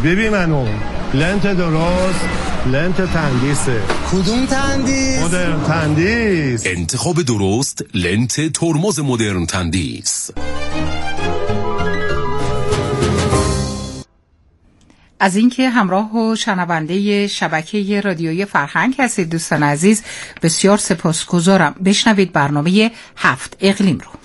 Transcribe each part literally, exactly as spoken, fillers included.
ببین منو لنت درست، لنت تندیسه. کدوم تندیس؟ مدرن تندیس. انتخاب درست لنت ترمز مدرن تندیس. از اینکه همراه و شنونده شبکه رادیویی فرهنگ هستید دوستان عزیز بسیار سپاسگزارم. بشنوید برنامه هفت اقلیم رو.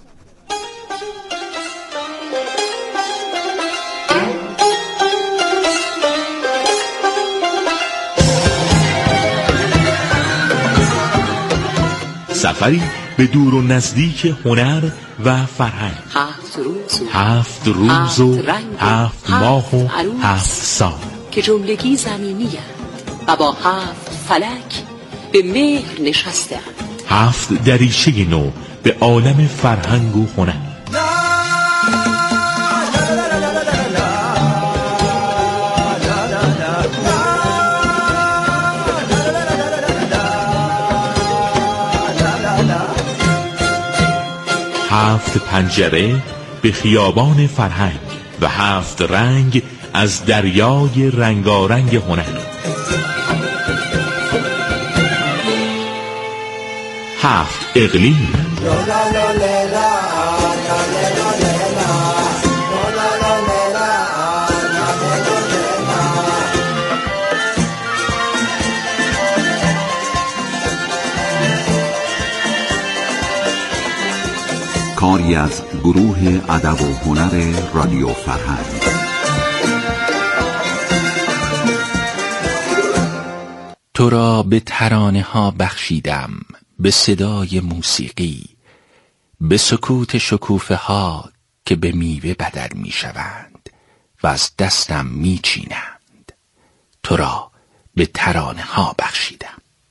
سفری به دور و نزدیک هنر و فرهنگ. هفت روز و هفت روز و هفت ماه و هفت سال که جملگی زمینی هست و با هفت فلک به مهر نشسته هست. هفت دریچه نو به عالم فرهنگ و هنر. هفت پنجره به خیابان فرهنگ و هفت رنگ از دریای رنگارنگ هنر. هفت اقلیم. کاری از گروه ادب و هنر رادیو فرهنگ. تو را به ترانه ها بخشیدم، به صدای موسیقی، به سکوت شکوفه ها که به میوه بدل می شوند و از دستم می چینند. تو را به ترانه ها بخشیدم.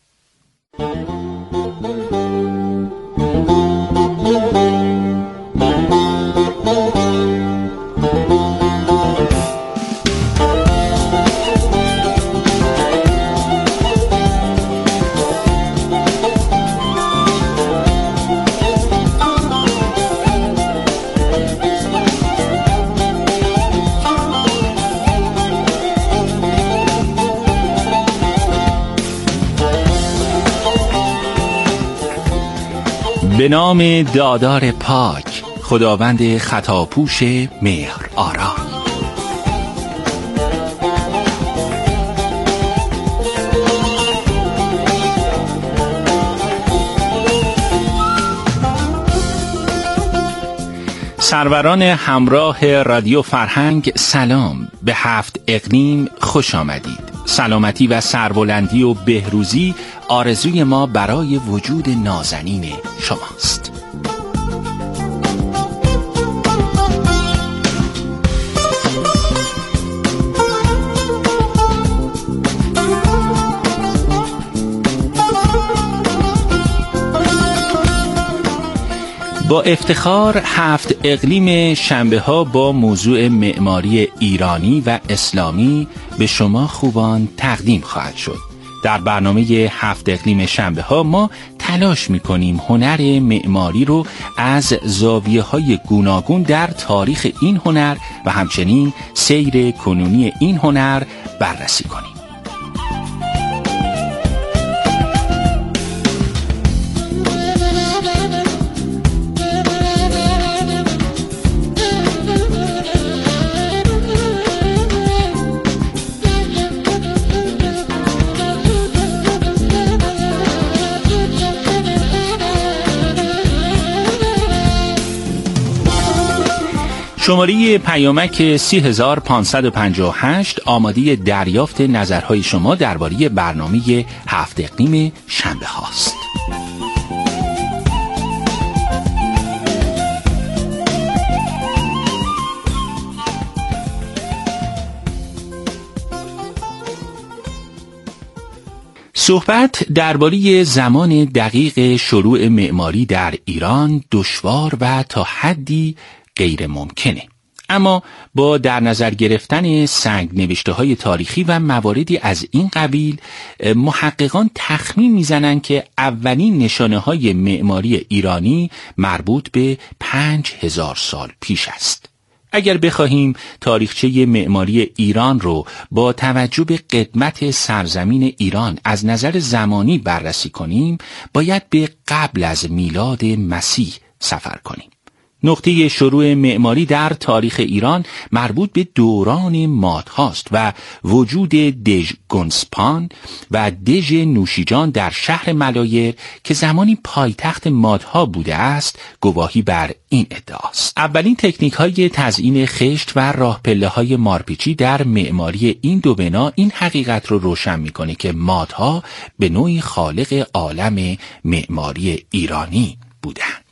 به نام دادار پاک، خداوند خطاپوش مهر آرا. سروران همراه رادیو فرهنگ سلام. به هفت اقلیم خوش آمدید. سلامتی و سربلندی و بهروزی آرزوی ما برای وجود نازنین شماست. با افتخار هفت اقلیم شنبه ها با موضوع معماری ایرانی و اسلامی به شما خوبان تقدیم خواهد شد. در برنامه هفت اقلیم شنبه ها ما تلاش می کنیم هنر معماری رو از زاویه های گوناگون در تاریخ این هنر و همچنین سیر کنونی این هنر بررسی کنیم. شماره پیامک سی هزار پانصد و پنجاه و هشت آماده دریافت نظرهای شما درباره برنامه هفت اقلیم شنبه هاست. صحبت درباره زمان دقیق شروع معماری در ایران دشوار و تا حدی غیر ممکنه. اما با در نظر گرفتن سنگ نوشته های تاریخی و مواردی از این قبیل محققان تخمین میزنند که اولین نشانه های معماری ایرانی مربوط به پنج هزار سال پیش است. اگر بخواهیم تاریخچه معماری ایران رو با توجه به قدمت سرزمین ایران از نظر زمانی بررسی کنیم، باید به قبل از میلاد مسیح سفر کنیم. نقطه شروع معماری در تاریخ ایران مربوط به دوران ماد هاست و وجود دژ گنسپان و دژ نوشیجان در شهر ملایر که زمانی پایتخت مادها بوده است گواهی بر این ادعاست. اولین تکنیک های تزیین خشت و راه پله های مارپیچی در معماری این دو بنا این حقیقت رو روشن میکنه که مادها به نوعی خالق عالم معماری ایرانی بودند.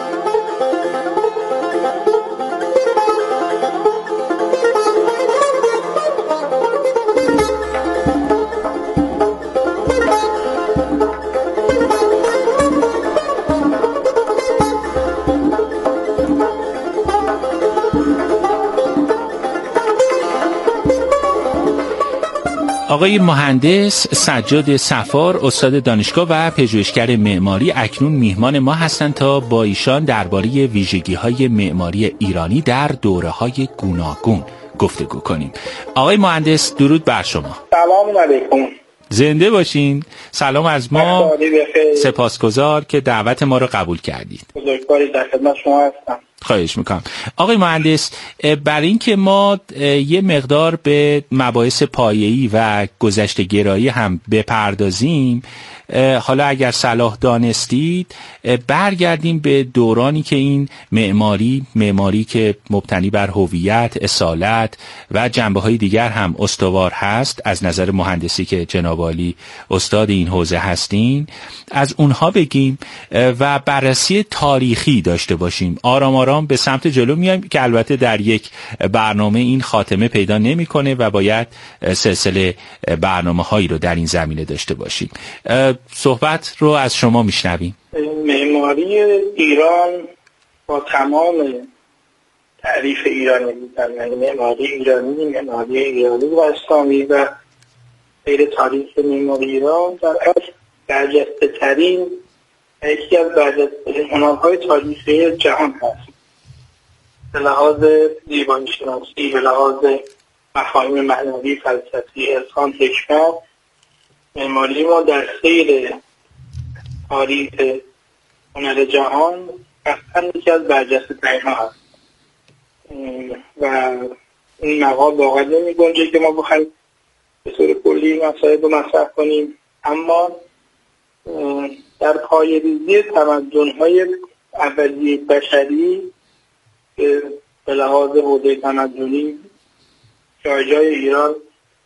آقای مهندس سجاد صفار، استاد دانشگاه و پژوهشگر معماری، اکنون میهمان ما هستند تا با ایشان درباره ویژگی‌های معماری ایرانی در دوره‌های گوناگون گفتگو کنیم. آقای مهندس درود بر شما. سلام علیکم. زنده باشین. سلام از ما. سپاسگزار که دعوت ما رو قبول کردید. بزرگواری در خدمت شما هستم. خواهش میکنم. آقای مهندس، برای اینکه ما یه مقدار به مباحث پایه‌ای و گذشته گرایی هم بپردازیم، حالا اگر صلاح دانستید برگردیم به دورانی که این معماری معماری که مبتنی بر هویت، اصالت و جنبه‌های دیگر هم استوار هست از نظر مهندسی که جناب عالی استاد این حوزه هستین، از اونها بگیم و بررسی تاریخی داشته باشیم. آرام آرام به سمت جلو میایم که البته در یک برنامه این خاتمه پیدا نمی‌کنه و باید سلسله برنامه‌هایی رو در این زمینه داشته باشیم. صحبت رو از شما میشنویم. معماری ایران با تمام تعریف ایرانی بودن، یعنی معماری ایرانی، معماری ایرانی و اسلامی و غیر تاریخ معماری ایران در اصل برجسته ترین یکی از برجسته ترین هنرهای تاریخی جهان هست. به لحاظ دیوانی شناسی، به لحاظ مفاهیم معنوی، فلسفی، عرفان، حکمت، معماری ما در سیر تاریخ هنر جهان اصلا یکی از برجسته ترین ها هست و این مقام واقعا نمی گنجه که ما بخوایم به طور کلی مسائل رو مطرح کنیم، اما در پایه‌ریزی تمدن‌های اولیه بشری به لحاظ حوزه تمدنی جای جای ایران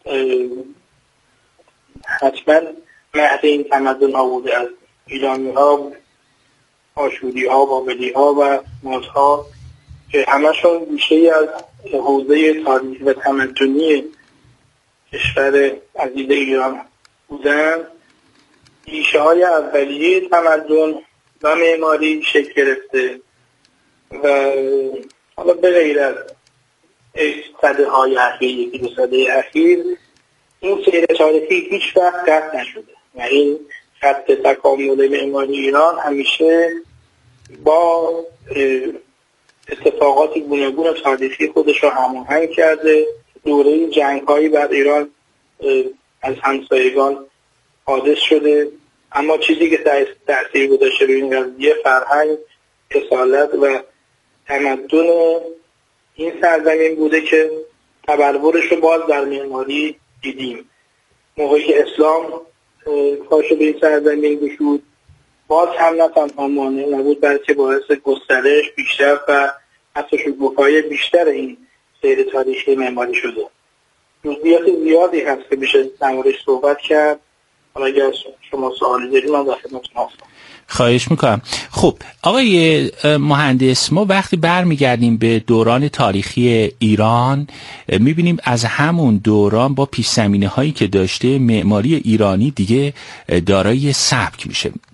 حتما مهد این تمدن ها بوده، از ایرانی ها، آشوری ها، بابلی ها و ماد ها که همشون بیشه از حوزه تاریخ و تمدنی کشور عزیز ایران بودن. بیشه های اولیه تمدن و معماری شکل گرفته و حالا به غیر از صده های اخیر، یکی دو صده اخیر، این سیر تاریخی هیچ وقت قطع نشده و این خط تکامل معماری ایران همیشه با اتفاقات گوناگون تاریخی خودش رو هماهنگ کرده. دوره جنگ‌هایی بر ایران از همسایگان حادث شده، اما چیزی که تأثیر گذاشته روی این قضیه فرهنگ، اصالت و تمدن این سرزمین بوده که تبلورش رو باز در معماری دیدیم. موقعی که اسلام پاشو به این سرزمین گشود، باز هم نه تنها مانع نبود بلکه باعث گسترش بیشتر و حتی شکوفایی بیشتر این سیر تاریخی معماری شده. جزئیات زیادی هست که میشه در موردش صحبت کرد. حالا اگر شما سوالی دارید من در خدمتتون هستم. خواهش میکنم. خب آقای مهندس، ما وقتی برمیگردیم به دوران تاریخی ایران میبینیم از همون دوران با پیش زمینه هایی که داشته معماری ایرانی دیگه دارای سبک میشه.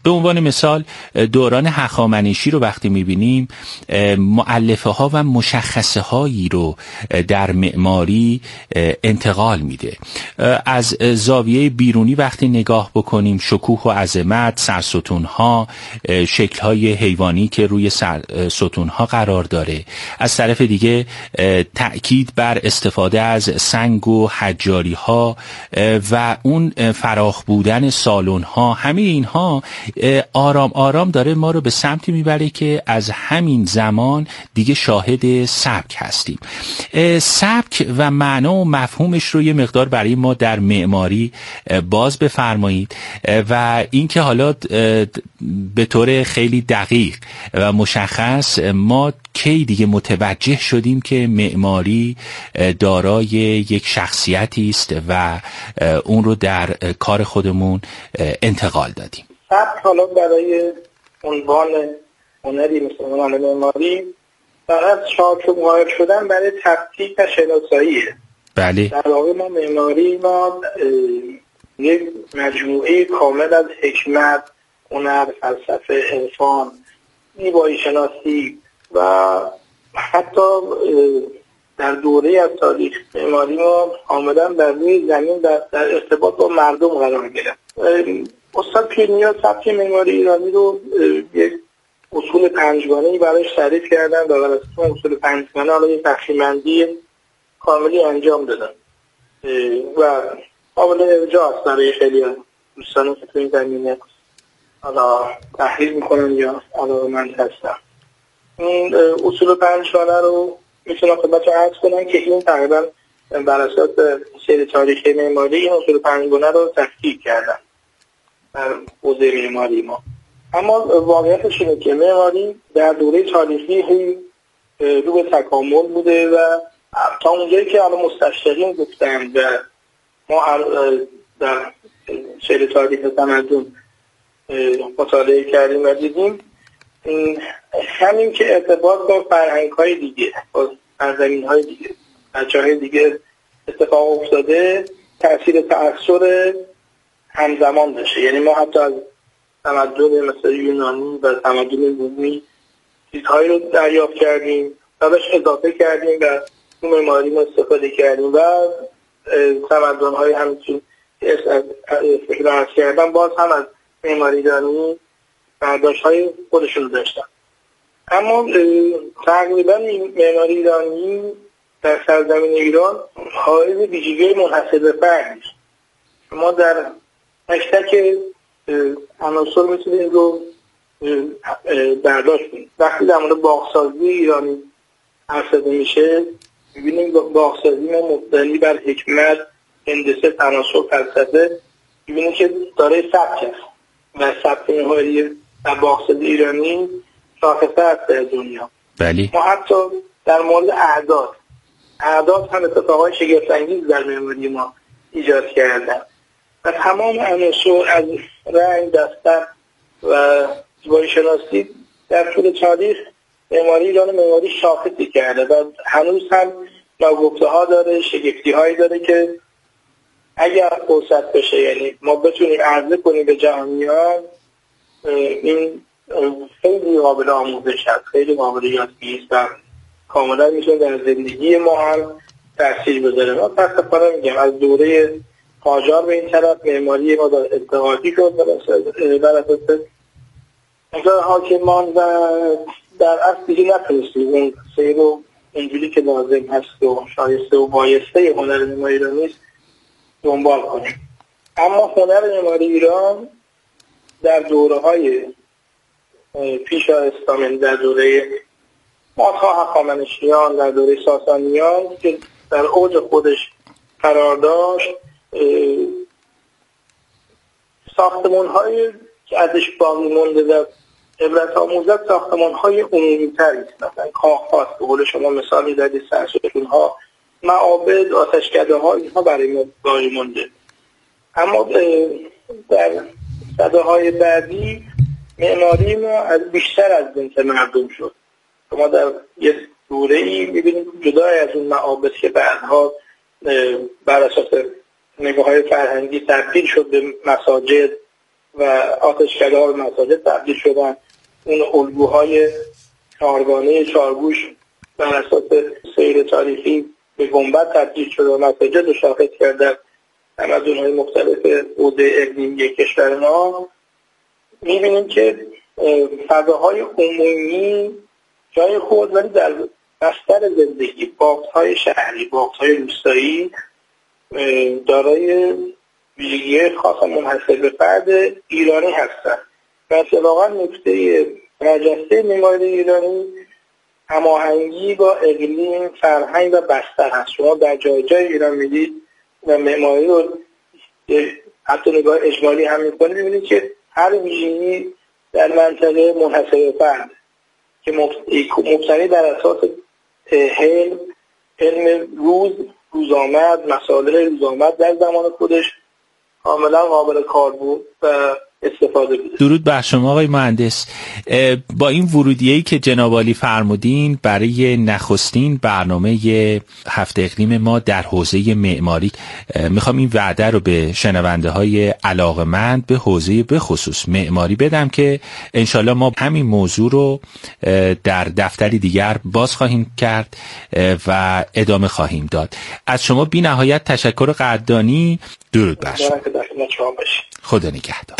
به عنوان مثال دوران هخامنشی رو وقتی میبینیم مؤلفه ها و مشخصه هایی رو در معماری انتقال میده. از زاویه بیرونی وقتی نگاه بکنیم شکوه و عظمت، سرستون ها، شکل های حیوانی که روی سرستون ها قرار داره. از طرف دیگه تأکید بر استفاده از سنگ و حجاری ها و اون فراخ بودن سالن ها، همه اینها آرام آرام داره ما رو به سمتی میبره که از همین زمان دیگه شاهد سبک هستیم. سبک و معنا و مفهومش رو یه مقدار برای ما در معماری باز بفرمایید و اینکه حالا به طور خیلی دقیق و مشخص ما کی دیگه متوجه شدیم که معماری دارای یک شخصیتی است و اون رو در کار خودمون انتقال دادیم. سبک حالا برای عنوان هنری مثل عنوان معماری فقط شاک و مقایر شدن برای تفکیک و شناساییه. بله. در واقع ما معماری ما یک مجموعه کامل از حکمت، هنر، فلسفه، عرفان، زیبایی شناسی و حتی در دوره از تاریخ معماری ما کاملا بر روی زمین در, در ارتباط با مردم قرار گرفت. استاد پیرنیا سبک معماری ایرانی رو یک اصول پنجگانه‌ای برایش تعریف کردن و بر اساس اصول پنجگانه حالا یک تقسیم‌بندی کاملی انجام دادن و قابل ارجاع است برای خیلی دوستانی که تو این زمینه حالا تحلیل میکنن یا علاقه‌مند هستن. این اصول پنجگانه رو میتونم خدمتتون عرض کنم که این تقریبا بر اساس سیر تاریخی معماری این اصول پنجگانه رو تفکیک کردن در حوزه معماری ما. اما واقعیتش اینه که معماری در دوره تاریخی رو به تکامل بوده و تا اونجایی که الان مستشرقین گفتن و ما در سیر تاریخ تمدن مطالعه کردیم و دیدیم همین که ارتباط با فرهنگ‌های دیگه، با سرزمین‌های دیگه، از جاهای دیگه اتفاق افتاده تأثیر تأثیر همزمان داشته. یعنی ما حتی از تمدن مثل یونانی و تمدن رومی چیزهایی رو دریافت کردیم و بهش اضافه کردیم و تو معماری ما استفاده کردیم و تمدن‌های همچین فکر عرض کردن باز هم از معماری ایرانی برداشت‌های خودشون داشتن. اما تقریبا معماری ایرانی در سرزمین ایران حائز ویژگی منحصر به فرد است. ما در تک تک عناصر میتونیم رو برداشت کنیم. وقتی در مورد باغسازی ایرانی حرف زده میشه میبینیم باغسازی ما مبتنی بر حکمت، هندسه، تناسق، فلسفه، میبینیم که دارای سبک است و سبک معماری در باغسازی ایرانی شاخصه است در دنیا. بله. ما حتی در مورد اعداد اعداد هم اتفاقای شگفت‌انگیز در معماری ما ایجاد کردن و تمام عناصر از رنگ، دستر و زیبایی شناسی در طول تاریخ معماری ایران معماری شاخصی کرده و هنوز هم ناگفته ها داره، شگفتی هایی داره که اگر فرصت بشه یعنی ما بتونیم عرضه کنیم به جهانیان، این خیلی قابل آموزش هست، خیلی قابل یادگیری است و کاملا میشه در زندگی ما هم تاثیر بذاره. ما متاسفانه میگم از دوره قاجار به این طرف معماری ما در اتحادی شد بر اساس نظر حاکمان و در اصل دیگه نتونستیم اون سیر رو اونجوری که لازم هست و شایسته و بایسته هنر معماری ایرانی است دنبال کنیم. اما هنر معماری ایران در دوره‌های پیش از اسلام، در دوره مادها هخامنشیان، در دوره ساسانیان که در اوج خودش قرار داشت، ساختمان‌های که ازش باقی مونده و عبرت آموزد ساختمان‌های عمومی‌تری است، مثلا کاخ‌ها به قول شما مثال می‌زدید، سرستون‌ها، معابد، آتشکده‌ها، اینها برای ما باقی مونده. اما در سده‌های بعدی معماری ما از بیشتر از جنس مردم شد. ما در یک دوره‌ای می‌بینیم جدا از اون معابد که بعدها بر اساس نگاه‌های فرهنگی تبدیل شد به مساجد و آتشکده‌ها به مساجد تبدیل شدن. اون الگوهای چهارگانه چارگوش بر اساس سیر تاریخی به گنبد تبدیل شده و مساجد رو شاخص کردن تمدن‌های مختلف حوزه اقلیمی کشور ما. می‌بینیم که فضاهای عمومی جای خود، ولی در بستر زندگی باغ‌های شهری، باغ‌های روستایی دارای ویژگی خاص منحصر به فرد ایرانی هستند. و اتفاقا نکته برجسته معماری ایرانی هماهنگی با اقلیم، فرهنگ و بستر هست. شما در جای جای ایران میدید و معماری رو حتی نگاه اجمالی هم میکنید، میبینید که هر ویژگی در منطقه منحصر به فرد که مبتنی بر اساس علم علم روز روزآمد، مسائل روزآمد در زمان خودش کاملا قابل کار بود و استفاده بود. درود بر شما آقای مهندس. با این ورودیه‌ای که جناب عالی فرمودین برای نخستین برنامه هفته اقلیم ما در حوزه معماری، میخوام این وعده رو به شنونده های علاقه‌مند به حوزه به خصوص معماری بدم که انشالله ما همین موضوع رو در دفتری دیگر باز خواهیم کرد و ادامه خواهیم داد. از شما بی نهایت تشکر قدردانی. درود بر شما. خدا نگهدار.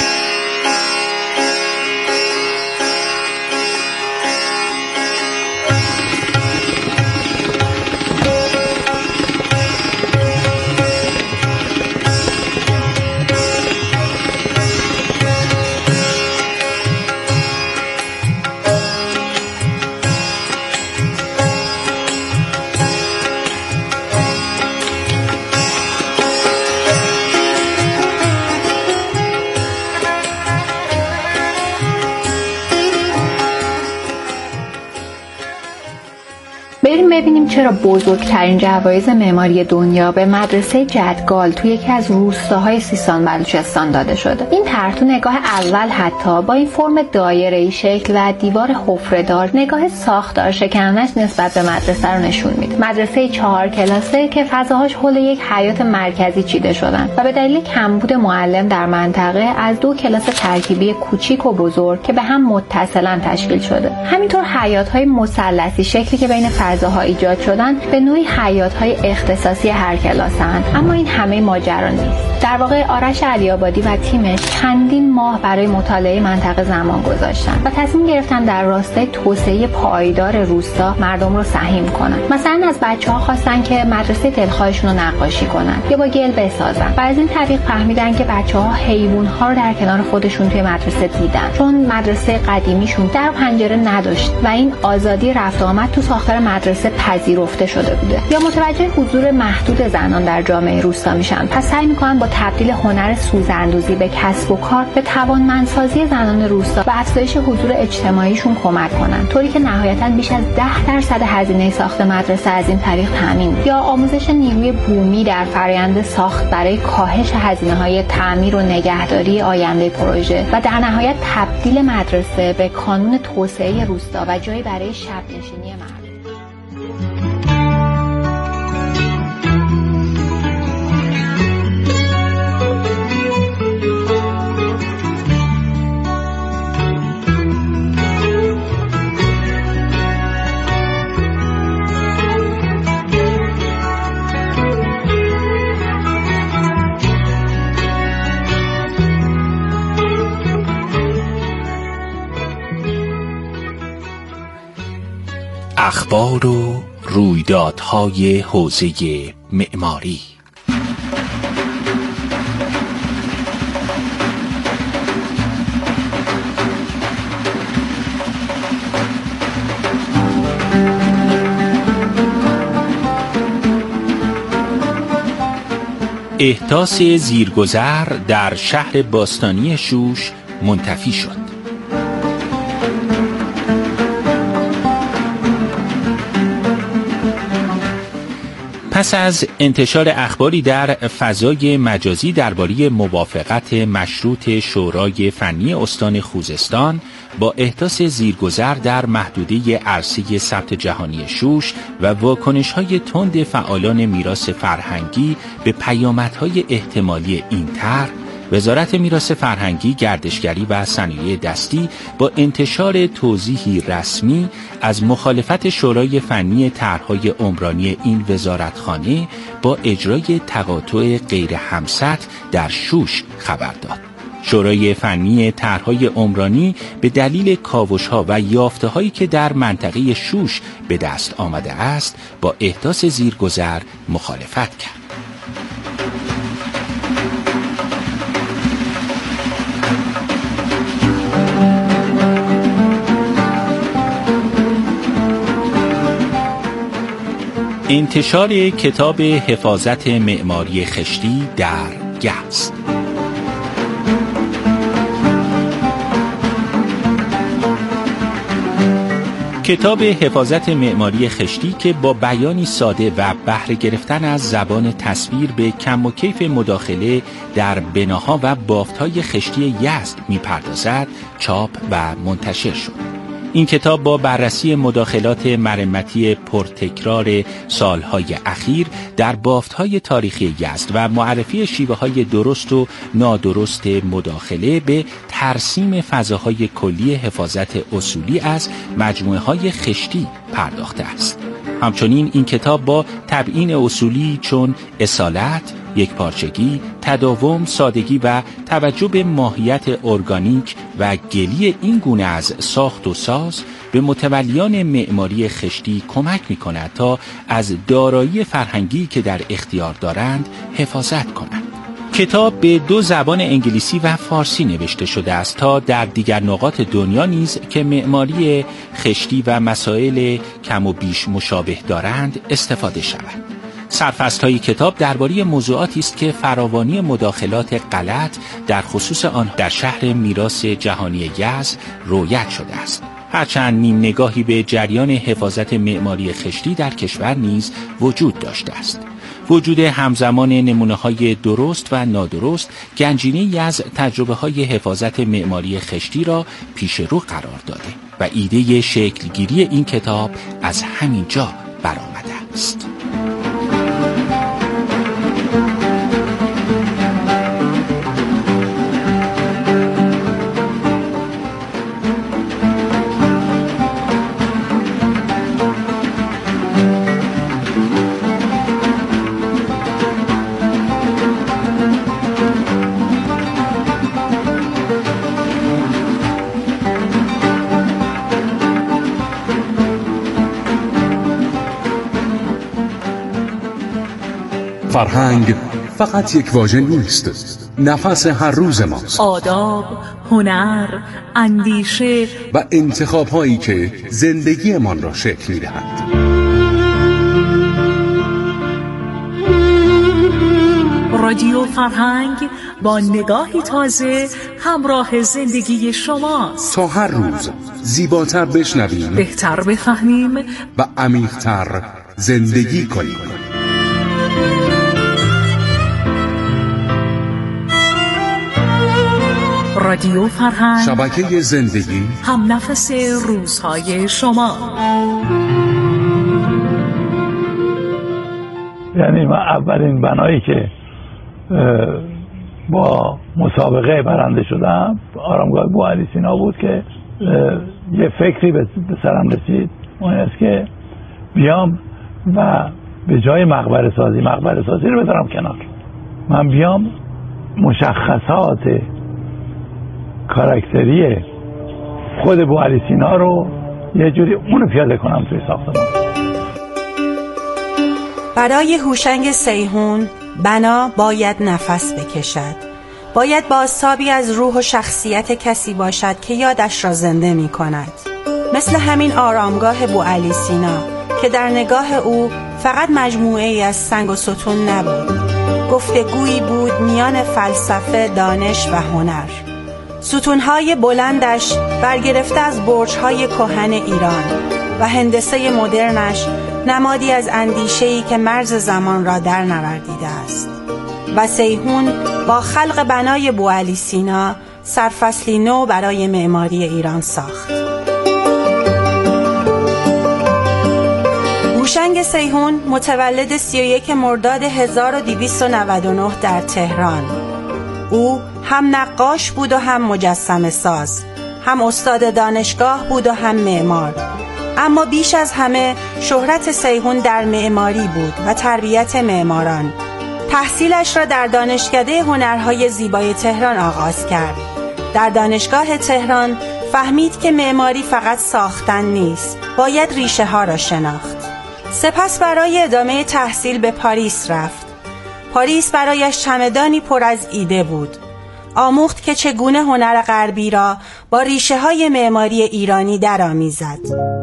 بریم ببینیم چرا بزرگترین جوایز معماری دنیا به مدرسه جدگال توی یکی از روستاهای سیستان بلوچستان داده شده. این طرح تو نگاه اول حتی با این فرم دایره‌ای شکل و دیوار حفره‌دار نگاه ساختار شکنانش نسبت به مدرسه رو نشون میده. مدرسه چهار کلاسه که فضاهاش حول یک حیاط مرکزی چیده شدن و به دلیل کمبود معلم در منطقه از دو کلاس ترکیبی کوچیک و بزرگ که به هم متصلاً تشکیل شده. همینطور حیاط‌های مثلثی شکلی که بین فضاها ایجاد شدن به نوعی حیاط‌های اختصاصی هر کلاسن. اما این همه ماجرا نیست. در واقع آرش علی‌آبادی و تیمش چندین ماه برای مطالعه منطقه زمان گذاشتن و تصمیم گرفتن در راستای توسعه پایدار روستا مردم رو سهیم کنن. مثلا از بچه‌ها خواستن که مدرسه دلخواهشون رو نقاشی کنن یا با گل بسازن. و از این طریق فهمیدن که بچه‌ها حیوان‌ها رو در کنار خودشون توی مدرسه دیدن، چون مدرسه قدیمیشون در پنجره نداشت و این آزادی رفت آمد تو ساختار مدرسه پذیرفته شده بوده. یا متوجه حضور محدود زنان در جامعه روستا میشن، پس سعی میکنن با تبدیل هنر سوزاندوزی به کسب و کار به توانمندسازی زنان روستا و افزایش حضور اجتماعیشون کمک کنن، طوری که نهایتاً بیش از ده درصد هزینه ساخت مدرسه از این طریق تامین. یا آموزش نیروی بومی در فرآیند ساخت برای کاهش هزینه‌های تعمیر و نگهداری آینده پروژه و در نهایت تبدیل مدرسه به کانون توسعه روستا و جایی برای شب‌نشینی مردم. اخبار و رویدادهای حوزه معماری. احداث زیرگذر در شهر باستانی شوش منتفی شد. پس از انتشار اخباری در فضای مجازی درباره موافقت مشروط شورای فنی استان خوزستان با احداث زیرگذر در محدوده عرصه ثبت جهانی شوش و واکنش‌های تند فعالان میراث فرهنگی به پیامدهای احتمالی این طرح، وزارت میراث فرهنگی، گردشگری و صنایع دستی با انتشار توضیحی رسمی از مخالفت شورای فنی طرح‌های عمرانی این وزارتخانه با اجرای تقاطع غیر همسط در شوش خبر داد. شورای فنی طرح‌های عمرانی به دلیل کاوش‌ها و یافته‌هایی که در منطقه شوش به دست آمده است با احداث زیرگذر مخالفت کرد. انتشار کتاب حفاظت معماری خشتی در یزد. کتاب حفاظت معماری خشتی که با بیانی ساده و بهره گرفتن از زبان تصویر به کم و کیف مداخله در بناها و بافت‌های خشتی یزد می‌پردازد، چاپ و منتشر شد. این کتاب با بررسی مداخلات مرمتی پرتکرار سالهای اخیر در بافت‌های تاریخی یزد و معرفی شیوه‌های درست و نادرست مداخله به ترسیم فضاهای کلی حفاظت اصولی از مجموعه‌های خشتی پرداخته است. همچنین این کتاب با تبیین اصولی چون اصالت، یکپارچگی، تداوم، سادگی و توجه به ماهیت ارگانیک و گلی این گونه از ساخت و ساز به متولیان معماری خشتی کمک می‌کند تا از دارایی فرهنگی که در اختیار دارند حفاظت کنند. کتاب به دو زبان انگلیسی و فارسی نوشته شده است تا در دیگر نقاط دنیا نیز که معماری خشتی و مسائل کم و بیش مشابه دارند استفاده شود. سرفصل‌های کتاب درباره موضوعاتی است که فراوانی مداخلات غلط در خصوص آن در شهر میراث جهانی یزد رویت شده است. هرچند نیم نگاهی به جریان حفاظت معماری خشتی در کشور نیز وجود داشته است. وجود همزمان نمونه‌های درست و نادرست گنجینه‌ای از تجربه‌های حفاظت معماری خشتی را پیش رو قرار داده و ایده شکلگیری این کتاب از همین جا برآمده است. فرهنگ فقط یک واژه نیست، نفس هر روز ماست. آداب، هنر، اندیشه و انتخاب هایی که زندگیمان را شکل می‌دهند. رادیو فرهنگ با نگاهی تازه همراه زندگی شماست تا هر روز زیباتر بشنویم، بهتر بفهمیم و عمیق‌تر زندگی کنیم. رادیو فرهنگ، شبکه زندگی، هم نفس روزهای شما. یعنی من اولین بنایی که با مسابقه برنده شدم آرامگاه بوعلی سینا بود که یه فکری به سرم رسید، اون است که بیام و به جای مقبره سازی مقبره سازی رو بذارم کنار، من بیام مشخصات کاراکتری خود بوعلی سینا رو یه جوری اونو پیاده کنم توی ساختمان. برای هوشنگ سیحون بنا باید نفس بکشد، باید بازتابی از روح و شخصیت کسی باشد که یادش را زنده می کند. مثل همین آرامگاه بوعلی سینا که در نگاه او فقط مجموعه ای از سنگ و ستون نبود، گفتگویی بود میان فلسفه، دانش و هنر. ستونهای بلندش برگرفته از برج‌های کهن ایران و هندسه مدرنش نمادی از اندیشه‌ای که مرز زمان را در نوردیده است. و سیحون با خلق بنای بوعلی سینا سرفصلی نو برای معماری ایران ساخت. هوشنگ سیحون متولد سی و یک مرداد هزار و دویست و نود و نه در تهران. او هم نقاش بود و هم مجسمه ساز، هم استاد دانشگاه بود و هم معمار. اما بیش از همه شهرت سیحون در معماری بود و تربیت معماران. تحصیلش را در دانشکده هنرهای زیبای تهران آغاز کرد. در دانشگاه تهران فهمید که معماری فقط ساختن نیست، باید ریشه ها را شناخت. سپس برای ادامه تحصیل به پاریس رفت. پاریس برایش چمدانی پر از ایده بود. آموخت که چگونه هنر غربی را با ریشه های معماری ایرانی درآمیزد.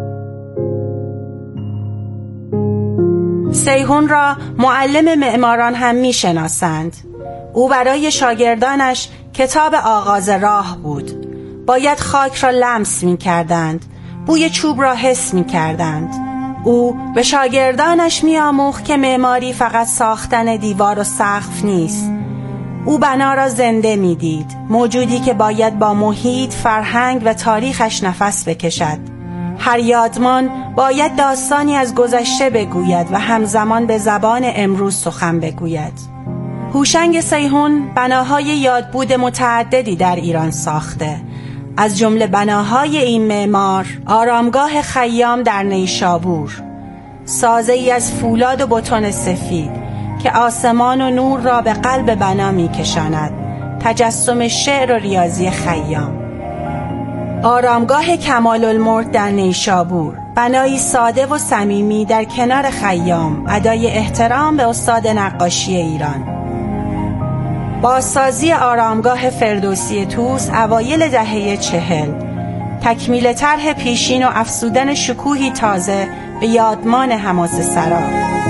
سیحون را معلم معماران هم می شناسند. او برای شاگردانش کتاب آغاز راه بود. باید خاک را لمس می کردند، بوی چوب را حس می کردند. او به شاگردانش می آموخت که معماری فقط ساختن دیوار و سقف نیست. او بنا را زنده می دید، موجودی که باید با محیط، فرهنگ و تاریخش نفس بکشد. هر یادمان باید داستانی از گذشته بگوید و همزمان به زبان امروز سخن بگوید. هوشنگ سیحون بناهای یادبود متعددی در ایران ساخته. از جمله بناهای این معمار آرامگاه خیام در نیشابور، سازه‌ای از فولاد و بتون سفید که آسمان و نور را به قلب بنا می‌کشاند، تجسم شعر و ریاضی خیام. آرامگاه کمال الملک در نیشابور، بنایی ساده و صمیمی در کنار خیام، ادای احترام به استاد نقاشی ایران. بازسازی آرامگاه فردوسی طوس اوایل دهه چهل، تکمیل طرح پیشین و افزودن شکوهی تازه به یادمان حماسه‌سرا.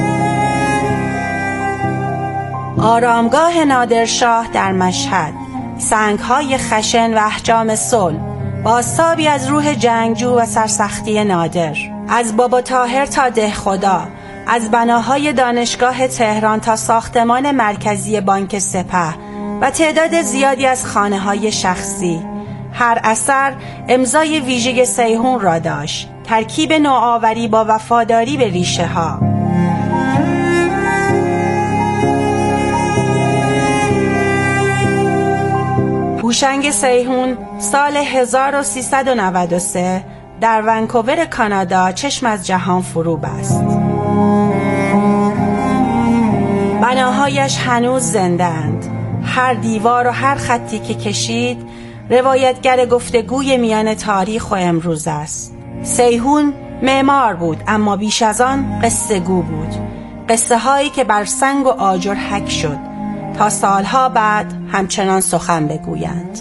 آرامگاه نادرشاه در مشهد، سنگ‌های خشن و احجام صلب، بازتابی از روح جنگجو و سرسختی نادر. از بابا طاهر تا دهخدا، از بناهای دانشگاه تهران تا ساختمان مرکزی بانک سپه و تعداد زیادی از خانه‌های شخصی، هر اثر امضای ویژه سیحون را داشت، ترکیب نوآوری با وفاداری به ریشه ها. هوشنگ سیحون سال هزار و سیصد و نود و سه در ونکوور کانادا چشم از جهان فرو بست. بناهایش هنوز زنده اند. هر دیوار و هر خطی که کشید روایتگر گفتگوی میان تاریخ و امروز است. سیحون معمار بود، اما بیش از آن قصه گو بود. قصه هایی که بر سنگ و آجر حک شد تا سالها بعد همچنان سخن بگویند.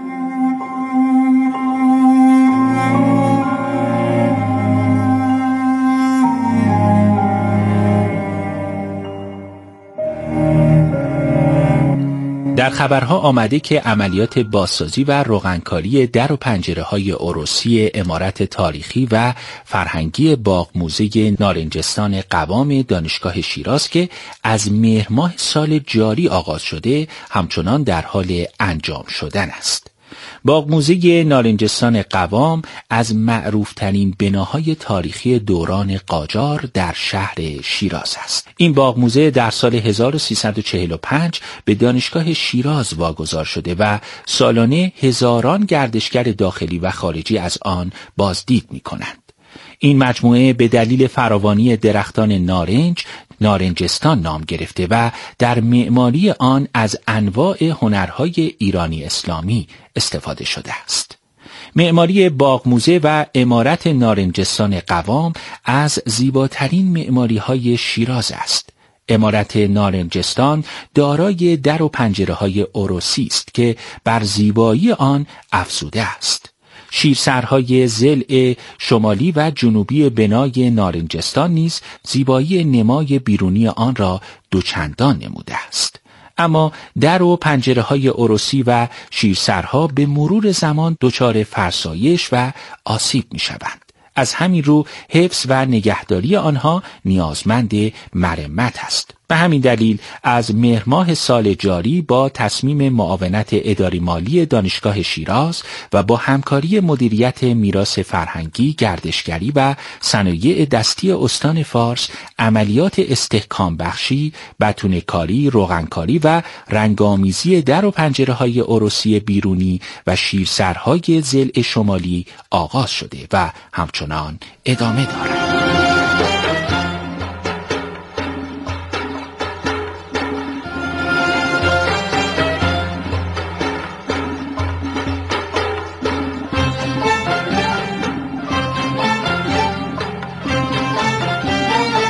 در خبرها آمده که عملیات بازسازی و روغنکاری در و پنجره های عروسی عمارت تاریخی و فرهنگی باغ موزه نارنجستان قوام دانشگاه شیراز که از مهر ماه سال جاری آغاز شده همچنان در حال انجام شدن است. باغ موزه نارنجستان قوام از معروفترین بناهای تاریخی دوران قاجار در شهر شیراز است. این باغ موزه در سال هزار و سیصد و چهل و پنج به دانشگاه شیراز واگذار شده و سالانه هزاران گردشگر داخلی و خارجی از آن بازدید می کنند. این مجموعه به دلیل فراوانی درختان نارنج نارنجستان نام گرفته و در معماری آن از انواع هنرهای ایرانی اسلامی استفاده شده است. معماری باغ موزه و عمارت نارنجستان قوام از زیباترین معماری‌های شیراز است. عمارت نارنجستان دارای در و پنجره‌های عروسی است که بر زیبایی آن افزوده است. شیرسرهای ضلع شمالی و جنوبی بنای نارنجستان نیز زیبایی نمای بیرونی آن را دوچندان نموده است. اما در و پنجره‌های عروسی و شیرسرها به مرور زمان دچار فرسایش و آسیب می‌شوند. از همین رو حفظ و نگهداری آنها نیازمند مرمت است. به همین دلیل از مهر ماه سال جاری با تصمیم معاونت اداری مالی دانشگاه شیراز و با همکاری مدیریت میراث فرهنگی، گردشگری و صنایع دستی استان فارس عملیات استحکام بخشی، بتونه کاری، روغنکاری و رنگامیزی در و پنجره های عروسی بیرونی و شیرسرهای ضلع شمالی آغاز شده و همچنان ادامه دارد.